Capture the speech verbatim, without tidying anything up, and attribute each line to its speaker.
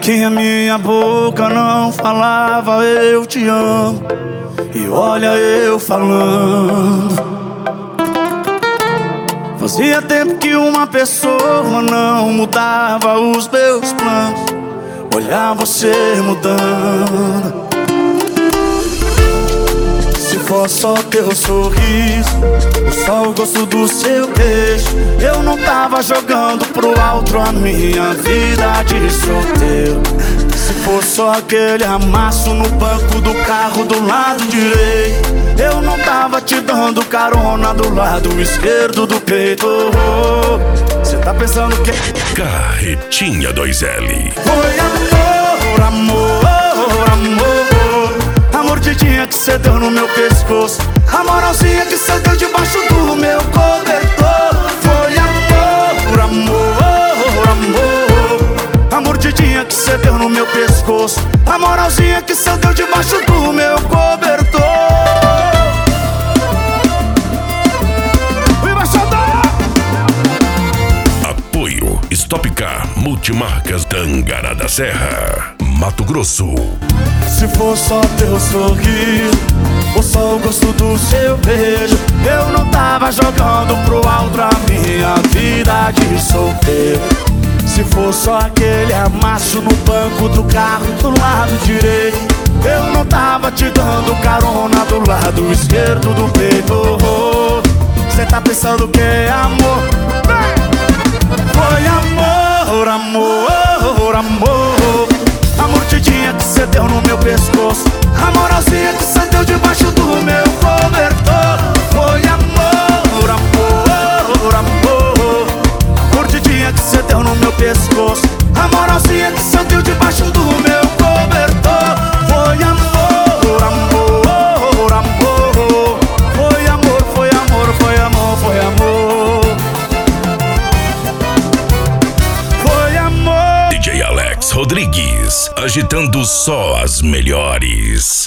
Speaker 1: Que a minha boca não falava eu te amo, e olha eu falando. Fazia tempo que uma pessoa não mudava os meus planos. Olhar você mudando. Se for só teu sorriso, só o gosto do seu beijo, eu não tava jogando pro alto a minha vida de solteiro. Se for só aquele amasso no banco do carro do lado direito, eu não tava te dando carona do lado esquerdo do peito. Cê tá pensando que
Speaker 2: Carretinha dois L.
Speaker 1: foi amor, amor, amor, a mordidinha que cê deu no meu pescoço, a moralzinha que cê deu debaixo do meu cobertor. Foi amor, amor, amor, a mordidinha que cê deu no meu pescoço, a moralzinha que cê deu debaixo do meu cobertor.
Speaker 2: Apoio Stop Car Multimarcas Tangará da Serra, Mato Grosso.
Speaker 1: Se for só teu sorriso, ou só o gosto do seu beijo, eu não tava jogando pro alto a minha vida de solteiro. Se for só aquele amasso no banco do carro do lado direito, eu não tava te dando carona do lado esquerdo do peito. Cê tá pensando que é amor? Foi amor, amor, amor, a mordidinha que cê deu no meu pescoço, a moralzinha que cê deu debaixo do meu cobertor. Foi amor, amor, amor, a mordidinha que cê deu no meu pescoço, a moralzinha que cê deu debaixo do meu cobertor. Foi amor, amor, amor, foi amor, foi amor, foi amor, foi amor, foi amor.
Speaker 2: D J Alex Rodrigues, agitando só as melhores.